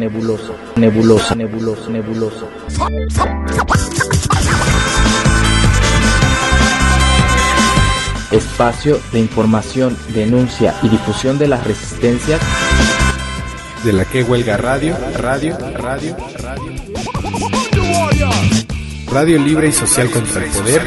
nebulosa, nebulosa, nebulosa, nebulosa. Espacio de información, denuncia y difusión de las resistencias de la que huelga radio libre y social contra el poder.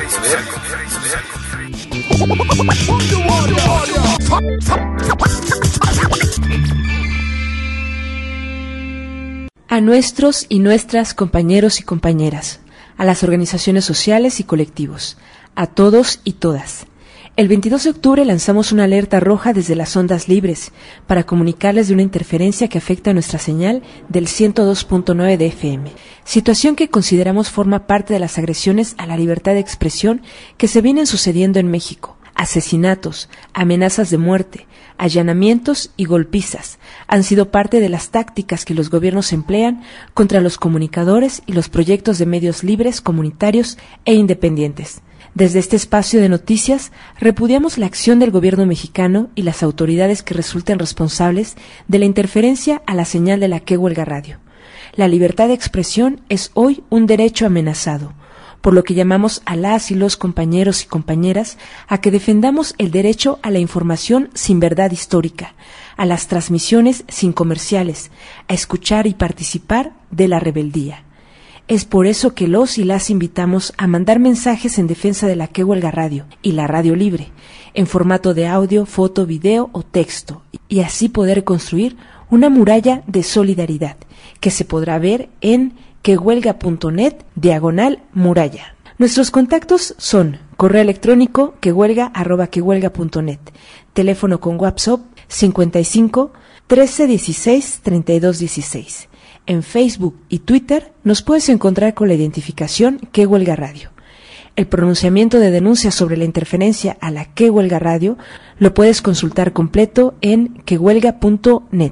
A nuestros y nuestras compañeros y compañeras, a las organizaciones sociales y colectivos, a todos y todas. El 22 de octubre lanzamos una alerta roja desde las ondas libres para comunicarles de una interferencia que afecta a nuestra señal del 102.9 de FM, situación que consideramos forma parte de las agresiones a la libertad de expresión que se vienen sucediendo en México. Asesinatos, amenazas de muerte, allanamientos y golpizas han sido parte de las tácticas que los gobiernos emplean contra los comunicadores y los proyectos de medios libres, comunitarios e independientes. Desde este espacio de noticias, repudiamos la acción del gobierno mexicano y las autoridades que resulten responsables de la interferencia a la señal de la que huelga radio. La libertad de expresión es hoy un derecho amenazado, por lo que llamamos a las y los compañeros y compañeras a que defendamos el derecho a la información sin verdad histórica, a las transmisiones sin comerciales, a escuchar y participar de la rebeldía. Es por eso que los y las invitamos a mandar mensajes en defensa de la que huelga radio y la radio libre, en formato de audio, foto, video o texto, y así poder construir una muralla de solidaridad que se podrá ver en quehuelga.net/muralla. Nuestros contactos son correo electrónico quehuelga@quehuelga.net, teléfono con WhatsApp 55 13 16 32 16. En Facebook y Twitter nos puedes encontrar con la identificación Que Huelga Radio. El pronunciamiento de denuncias sobre la interferencia a la Que Huelga Radio lo puedes consultar completo en quehuelga.net.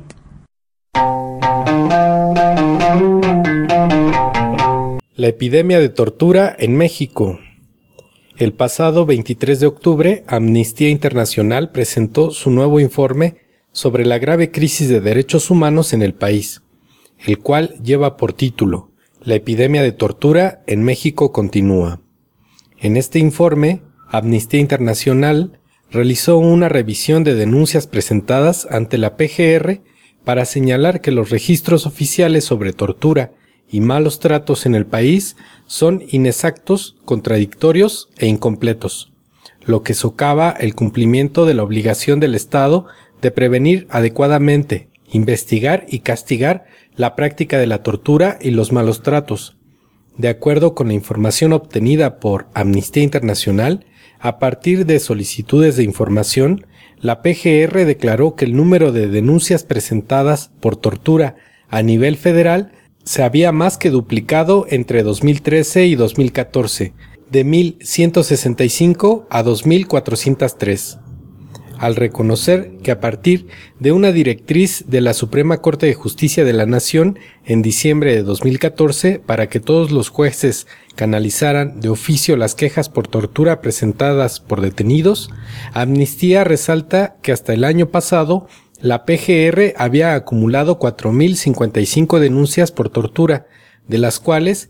La epidemia de tortura en México. El pasado 23 de octubre, Amnistía Internacional presentó su nuevo informe sobre la grave crisis de derechos humanos en el país, el cual lleva por título La epidemia de tortura en México continúa. En este informe, Amnistía Internacional realizó una revisión de denuncias presentadas ante la PGR para señalar que los registros oficiales sobre tortura y malos tratos en el país son inexactos, contradictorios e incompletos, lo que socava el cumplimiento de la obligación del Estado de prevenir adecuadamente, investigar y castigar la práctica de la tortura y los malos tratos. De acuerdo con la información obtenida por Amnistía Internacional, a partir de solicitudes de información, la PGR declaró que el número de denuncias presentadas por tortura a nivel federal se había más que duplicado entre 2013 y 2014, de 1.165 a 2.403. Al reconocer que a partir de una directriz de la Suprema Corte de Justicia de la Nación en diciembre de 2014 para que todos los jueces canalizaran de oficio las quejas por tortura presentadas por detenidos, Amnistía resalta que hasta el año pasado la PGR había acumulado 4.055 denuncias por tortura, de las cuales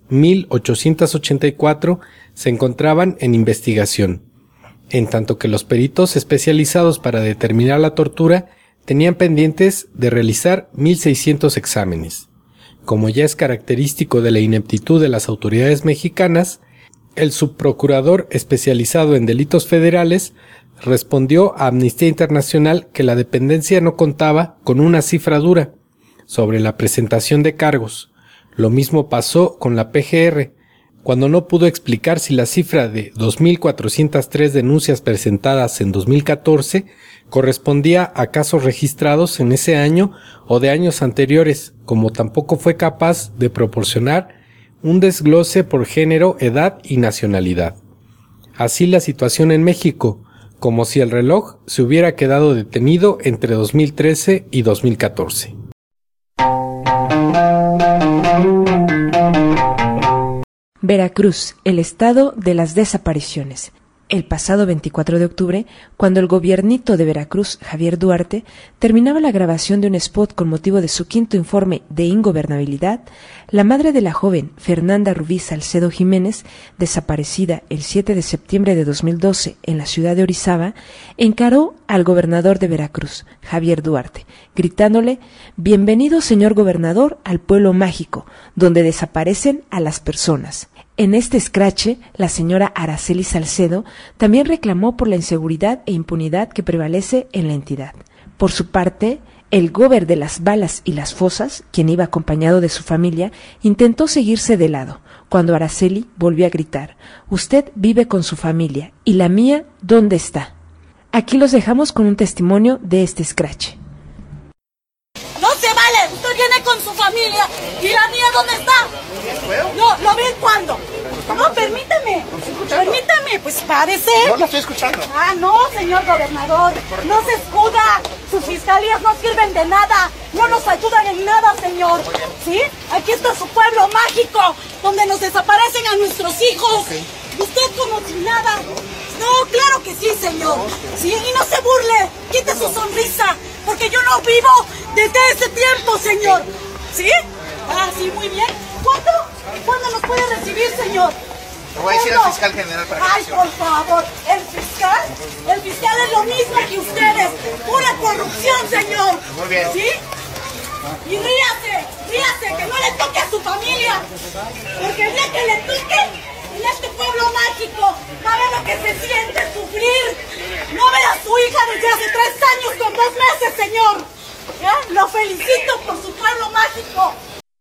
1.884 se encontraban en investigación, en tanto que los peritos especializados para determinar la tortura tenían pendientes de realizar 1.600 exámenes. Como ya es característico de la ineptitud de las autoridades mexicanas, el subprocurador especializado en delitos federales respondió a Amnistía Internacional que la dependencia no contaba con una cifra dura sobre la presentación de cargos. Lo mismo pasó con la PGR, cuando no pudo explicar si la cifra de 2.403 denuncias presentadas en 2014 correspondía a casos registrados en ese año o de años anteriores, como tampoco fue capaz de proporcionar un desglose por género, edad y nacionalidad. Así la situación en México, como si el reloj se hubiera quedado detenido entre 2013 y 2014. Veracruz, el estado de las desapariciones. el pasado 24 de octubre, cuando el gobiernito de Veracruz, Javier Duarte, terminaba la grabación de un spot con motivo de su quinto informe de ingobernabilidad, la madre de la joven, Fernanda Rubí Salcedo Jiménez, desaparecida el 7 de septiembre de 2012 en la ciudad de Orizaba, encaró al gobernador de Veracruz, Javier Duarte, gritándole: «Bienvenido, señor gobernador, al pueblo mágico, donde desaparecen a las personas». En este escrache, la señora Araceli Salcedo también reclamó por la inseguridad e impunidad que prevalece en la entidad. Por su parte, el gober de las balas y las fosas, quien iba acompañado de su familia, intentó seguirse de lado, cuando Araceli volvió a gritar: «Usted vive con su familia, ¿y la mía dónde está?». Aquí los dejamos con un testimonio de este escrache. ¡No se vale! Usted viene con su familia, ¿y la mía dónde está? No, ¿lo ven cuándo? No, permítame. Permítame, pues parece. No lo estoy escuchando. Ah, no, señor gobernador. No se escuda. Sus fiscalías no sirven de nada. No nos ayudan en nada, señor. ¿Sí? Aquí está su pueblo mágico, donde nos desaparecen a nuestros hijos. Y usted como si nada. No, claro que sí, señor. Sí, y no se burle. Quite su sonrisa, porque yo no vivo desde ese tiempo, señor. ¿Sí? Ah, sí, muy bien. ¿Cuándo nos puede recibir, señor? Le voy a decir al fiscal general para que... Ay, por favor, ¿el fiscal es lo mismo que ustedes. Pura corrupción, señor. Muy bien. ¿Sí? Y ríase, que no le toque a su familia. Porque el día que le toque en este pueblo mágico, va a ver lo que se siente sufrir. No ve a su hija desde hace 3 años con 2 meses, señor. ¿Ya? Lo felicito por su pueblo mágico.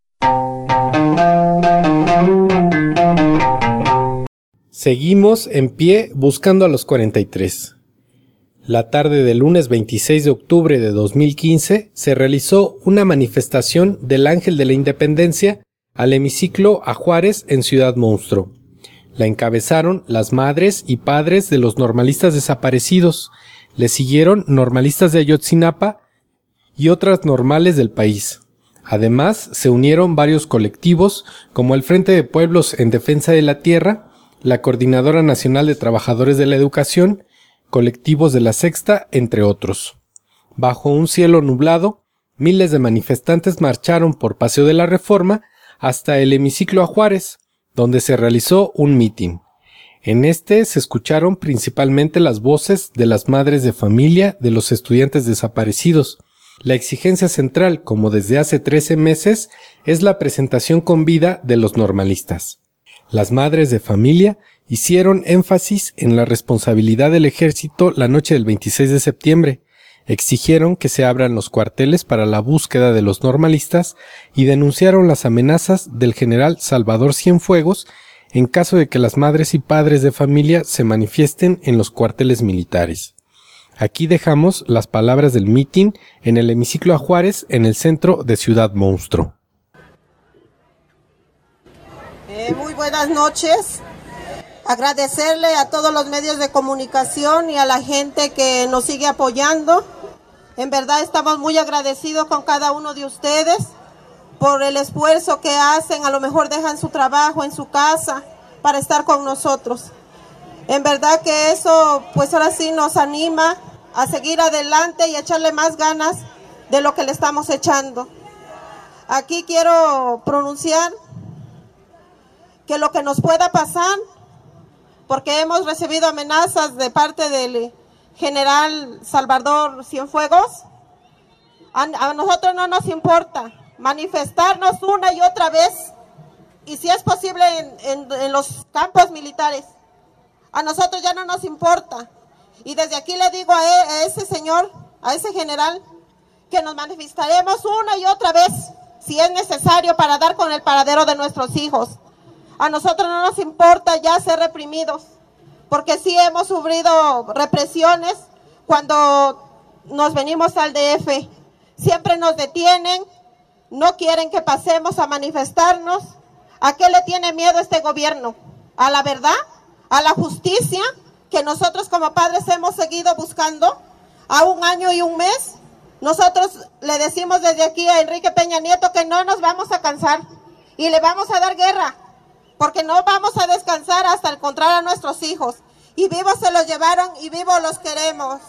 Seguimos en pie buscando a los 43. La tarde del lunes 26 de octubre de 2015 se realizó una manifestación del Ángel de la Independencia al hemiciclo a Juárez en Ciudad Monstruo. La encabezaron las madres y padres de los normalistas desaparecidos. Le siguieron normalistas de Ayotzinapa y otras normales del país. Además, se unieron varios colectivos como el Frente de Pueblos en Defensa de la Tierra, la Coordinadora Nacional de Trabajadores de la Educación, colectivos de la Sexta, entre otros. Bajo un cielo nublado, miles de manifestantes marcharon por Paseo de la Reforma hasta el hemiciclo a Juárez, donde se realizó un mitin. En este se escucharon principalmente las voces de las madres de familia de los estudiantes desaparecidos. La exigencia central, como desde hace 13 meses, es la presentación con vida de los normalistas. Las madres de familia hicieron énfasis en la responsabilidad del ejército la noche del 26 de septiembre, exigieron que se abran los cuarteles para la búsqueda de los normalistas y denunciaron las amenazas del general Salvador Cienfuegos en caso de que las madres y padres de familia se manifiesten en los cuarteles militares. Aquí dejamos las palabras del mitin en el hemiciclo a Juárez en el centro de Ciudad Monstruo. Muy buenas noches. Agradecerle a todos los medios de comunicación y a la gente que nos sigue apoyando. En verdad estamos muy agradecidos con cada uno de ustedes por el esfuerzo que hacen. A lo mejor dejan su trabajo en su casa para estar con nosotros. En verdad que eso, pues ahora sí nos anima a seguir adelante y a echarle más ganas de lo que le estamos echando. Aquí quiero pronunciar que lo que nos pueda pasar, porque hemos recibido amenazas de parte del general Salvador Cienfuegos, a nosotros no nos importa manifestarnos una y otra vez, y si es posible en los campos militares. A nosotros ya no nos importa. Y desde aquí le digo a ese señor, a ese general, que nos manifestaremos una y otra vez, si es necesario, para dar con el paradero de nuestros hijos. A nosotros no nos importa ya ser reprimidos, porque sí hemos sufrido represiones cuando nos venimos al DF. Siempre nos detienen, no quieren que pasemos a manifestarnos. ¿A qué le tiene miedo este gobierno? ¿A la verdad? ¿A la justicia que nosotros como padres hemos seguido buscando a 1 año y 1 mes? Nosotros le decimos desde aquí a Enrique Peña Nieto que no nos vamos a cansar y le vamos a dar guerra, porque no vamos a descansar hasta encontrar a nuestros hijos. y vivos se los llevaron y vivos los queremos.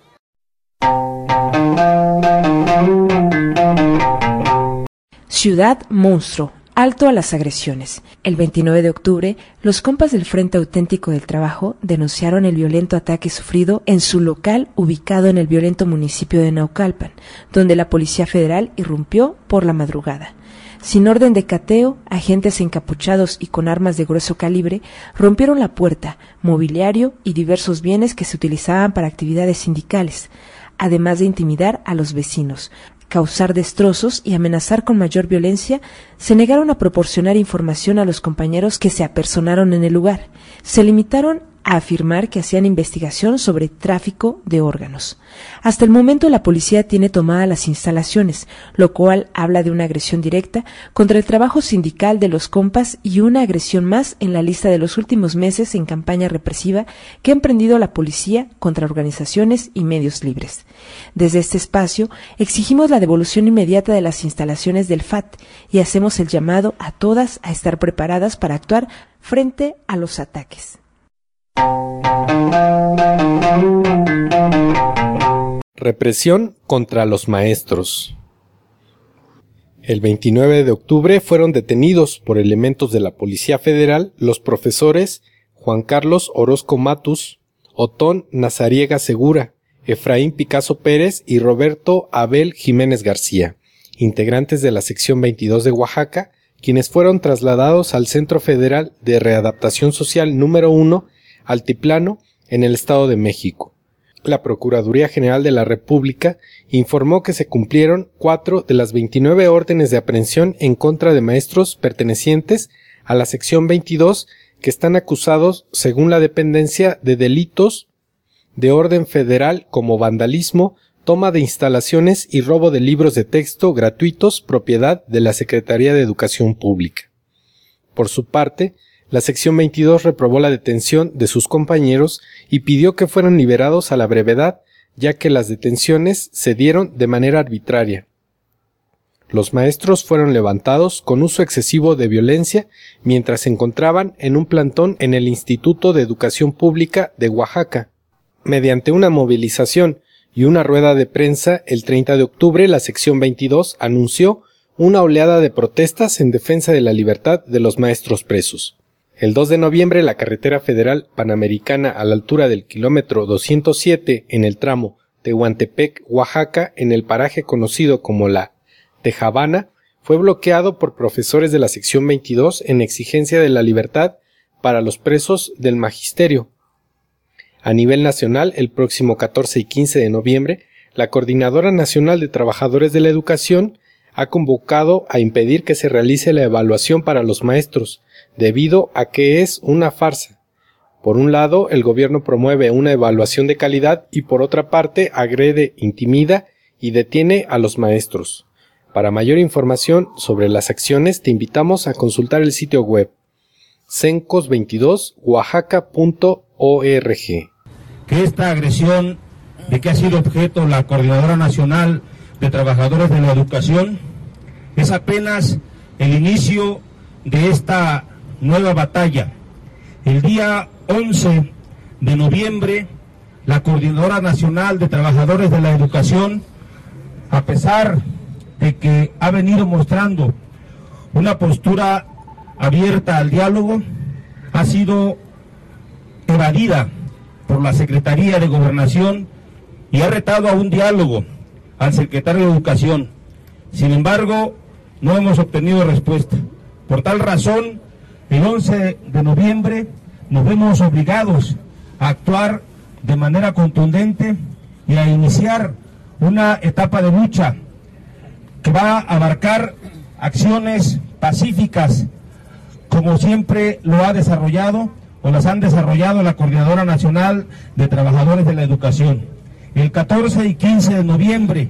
Ciudad Monstruo. Alto a las agresiones. El 29 de octubre, los compas del Frente Auténtico del Trabajo denunciaron el violento ataque sufrido en su local ubicado en el violento municipio de Naucalpan, donde la Policía Federal irrumpió por la madrugada. Sin orden de cateo, agentes encapuchados y con armas de grueso calibre rompieron la puerta, mobiliario y diversos bienes que se utilizaban para actividades sindicales, además de intimidar a los vecinos, causar destrozos y amenazar con mayor violencia. Se negaron a proporcionar información a los compañeros que se apersonaron en el lugar. Se limitaron a afirmar que hacían investigación sobre tráfico de órganos. Hasta el momento la policía tiene tomadas las instalaciones, lo cual habla de una agresión directa contra el trabajo sindical de los compas y una agresión más en la lista de los últimos meses en campaña represiva que ha emprendido la policía contra organizaciones y medios libres. Desde este espacio exigimos la devolución inmediata de las instalaciones del FAT y hacemos el llamado a todas a estar preparadas para actuar frente a los ataques. Represión contra los maestros. El 29 de octubre fueron detenidos por elementos de la Policía Federal los profesores Juan Carlos Orozco Matus, Otón Nazariega Segura, Efraín Picasso Pérez y Roberto Abel Jiménez García, integrantes de la sección 22 de Oaxaca, quienes fueron trasladados al Centro Federal de Readaptación Social número 1, Altiplano, en el Estado de México. La Procuraduría General de la República informó que se cumplieron 4 de las 29 órdenes de aprehensión en contra de maestros pertenecientes a la sección 22 que están acusados, según la dependencia, de delitos de orden federal como vandalismo, toma de instalaciones y robo de libros de texto gratuitos propiedad de la Secretaría de Educación Pública. Por su parte, la sección 22 reprobó la detención de sus compañeros y pidió que fueran liberados a la brevedad, ya que las detenciones se dieron de manera arbitraria. Los maestros fueron levantados con uso excesivo de violencia mientras se encontraban en un plantón en el Instituto de Educación Pública de Oaxaca. Mediante una movilización y una rueda de prensa, el 30 de octubre la sección 22 anunció una oleada de protestas en defensa de la libertad de los maestros presos. El 2 de noviembre, la carretera federal panamericana a la altura del kilómetro 207 en el tramo Tehuantepec, Oaxaca, en el paraje conocido como la Tejabana, fue bloqueado por profesores de la sección 22 en exigencia de la libertad para los presos del magisterio. A nivel nacional, el próximo 14 y 15 de noviembre, la Coordinadora Nacional de Trabajadores de la Educación ha convocado a impedir que se realice la evaluación para los maestros, debido a que es una farsa. Por un lado, el gobierno promueve una evaluación de calidad y por otra parte agrede, intimida y detiene a los maestros. Para mayor información sobre las acciones te invitamos a consultar el sitio web cencos22oaxaca.org. Que esta agresión de que ha sido objeto la Coordinadora Nacional de Trabajadores de la Educación es apenas el inicio de esta nueva batalla. El día 11 de noviembre, la Coordinadora Nacional de Trabajadores de la Educación, a pesar de que ha venido mostrando una postura abierta al diálogo, ha sido evadida por la Secretaría de Gobernación y ha retado a un diálogo al secretario de Educación. Sin embargo, no hemos obtenido respuesta. Por tal razón, el 11 de noviembre nos vemos obligados a actuar de manera contundente y a iniciar una etapa de lucha que va a abarcar acciones pacíficas, como siempre lo ha desarrollado o las han desarrollado la Coordinadora Nacional de Trabajadores de la Educación. El 14 y 15 de noviembre,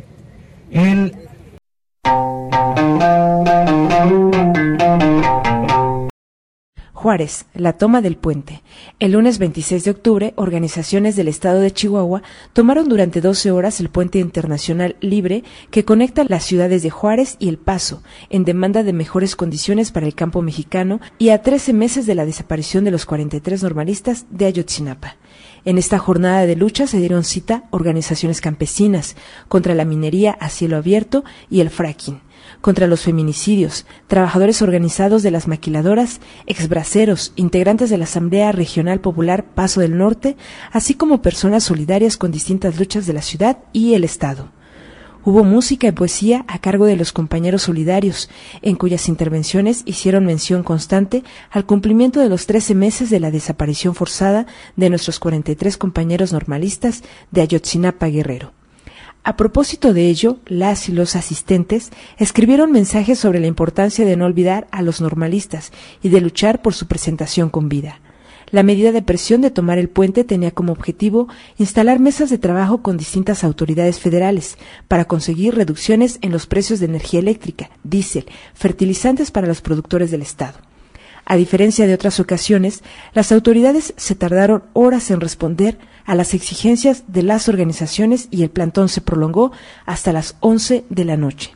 Juárez, la toma del puente. El lunes 26 de octubre, organizaciones del estado de Chihuahua tomaron durante 12 horas el puente internacional libre que conecta las ciudades de Juárez y El Paso, en demanda de mejores condiciones para el campo mexicano y a 13 meses de la desaparición de los 43 normalistas de Ayotzinapa. En esta jornada de lucha se dieron cita organizaciones campesinas contra la minería a cielo abierto y el fracking, contra los feminicidios, trabajadores organizados de las maquiladoras, exbraceros, integrantes de la Asamblea Regional Popular Paso del Norte, así como personas solidarias con distintas luchas de la ciudad y el Estado. Hubo música y poesía a cargo de los compañeros solidarios, en cuyas intervenciones hicieron mención constante al cumplimiento de los 13 meses de la desaparición forzada de nuestros 43 compañeros normalistas de Ayotzinapa, Guerrero. A propósito de ello, las y los asistentes escribieron mensajes sobre la importancia de no olvidar a los normalistas y de luchar por su presentación con vida. La medida de presión de tomar el puente tenía como objetivo instalar mesas de trabajo con distintas autoridades federales para conseguir reducciones en los precios de energía eléctrica, diésel, fertilizantes para los productores del Estado. A diferencia de otras ocasiones, las autoridades se tardaron horas en responder a las exigencias de las organizaciones y el plantón se prolongó hasta las 11 de la noche.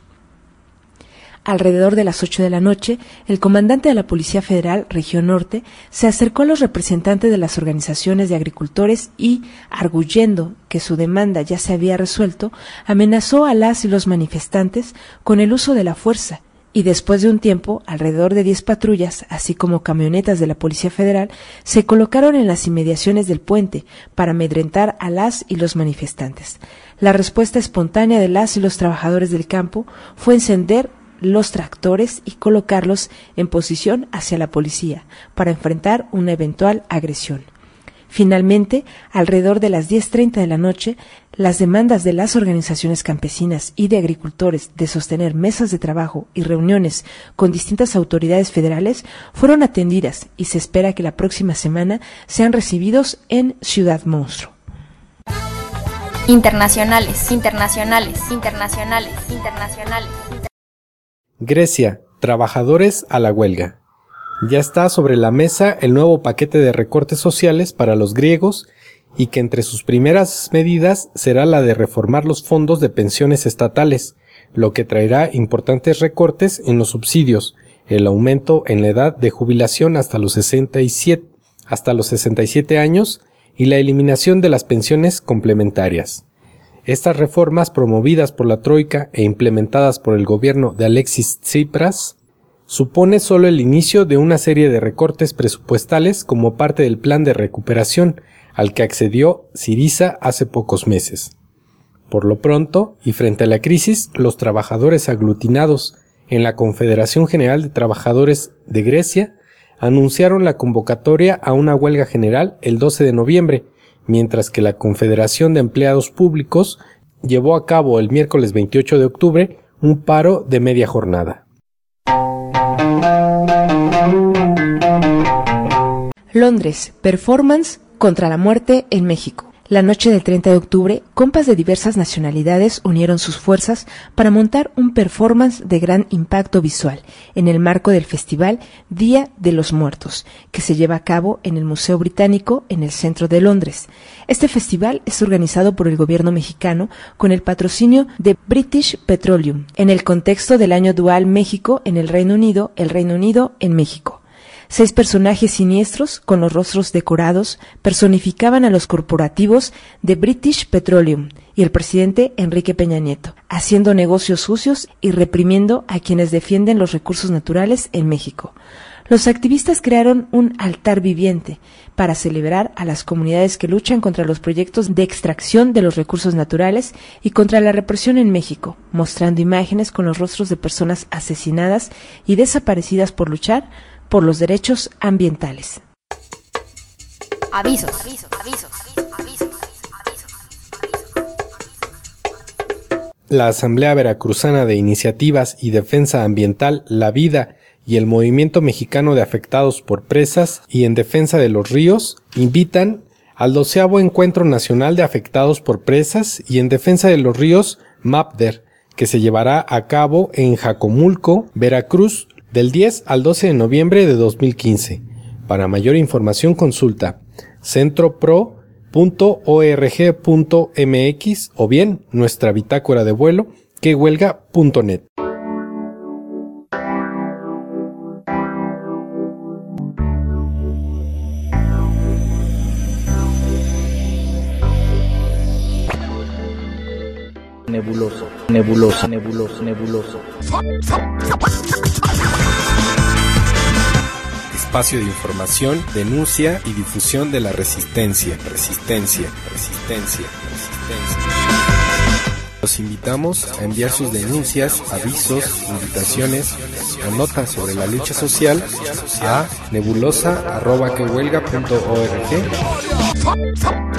Alrededor de las 8 de la noche, el comandante de la Policía Federal, Región Norte, se acercó a los representantes de las organizaciones de agricultores y, arguyendo que su demanda ya se había resuelto, amenazó a las y los manifestantes con el uso de la fuerza, y después de un tiempo, alrededor de 10 patrullas, así como camionetas de la Policía Federal, se colocaron en las inmediaciones del puente para amedrentar a las y los manifestantes. La respuesta espontánea de las y los trabajadores del campo fue encender los tractores y colocarlos en posición hacia la policía para enfrentar una eventual agresión. Finalmente, alrededor de las 10:30 de la noche, las demandas de las organizaciones campesinas y de agricultores de sostener mesas de trabajo y reuniones con distintas autoridades federales fueron atendidas y se espera que la próxima semana sean recibidos en Ciudad Monstruo. Internacionales. Grecia, trabajadores a la huelga. Ya está sobre la mesa el nuevo paquete de recortes sociales para los griegos y que entre sus primeras medidas será la de reformar los fondos de pensiones estatales, lo que traerá importantes recortes en los subsidios, el aumento en la edad de jubilación hasta los 67 años y la eliminación de las pensiones complementarias. Estas reformas, promovidas por la Troika e implementadas por el gobierno de Alexis Tsipras, supone solo el inicio de una serie de recortes presupuestales como parte del plan de recuperación al que accedió Syriza hace pocos meses. Por lo pronto, y frente a la crisis, los trabajadores aglutinados en la Confederación General de Trabajadores de Grecia anunciaron la convocatoria a una huelga general el 12 de noviembre, mientras que la Confederación de Empleados Públicos llevó a cabo el miércoles 28 de octubre un paro de media jornada. Londres, performance contra la muerte en México. La noche del 30 de octubre, compas de diversas nacionalidades unieron sus fuerzas para montar un performance de gran impacto visual en el marco del festival Día de los Muertos, que se lleva a cabo en el Museo Británico en el centro de Londres. Este festival es organizado por el gobierno mexicano con el patrocinio de British Petroleum, en el contexto del año dual México en el Reino Unido en México. 6 personajes siniestros, con los rostros decorados, personificaban a los corporativos de British Petroleum y el presidente Enrique Peña Nieto, haciendo negocios sucios y reprimiendo a quienes defienden los recursos naturales en México. Los activistas crearon un altar viviente para celebrar a las comunidades que luchan contra los proyectos de extracción de los recursos naturales y contra la represión en México, mostrando imágenes con los rostros de personas asesinadas y desaparecidas por luchar por los derechos ambientales. Avisos. La Asamblea Veracruzana de Iniciativas y Defensa Ambiental La Vida y el Movimiento Mexicano de Afectados por Presas y en Defensa de los Ríos invitan al 12º Encuentro Nacional de Afectados por Presas y en Defensa de los Ríos, MAPDER, que se llevará a cabo en Jacomulco, Veracruz, del 10 al 12 de noviembre de 2015. Para mayor información consulta centropro.org.mx o bien nuestra bitácora de vuelo quehuelga.net. nebuloso, nebuloso, nebuloso, nebuloso. Espacio de información, denuncia y difusión de la resistencia. Los invitamos a enviar sus denuncias, avisos, invitaciones o notas sobre la lucha social a nebulosa@quehuelga.org.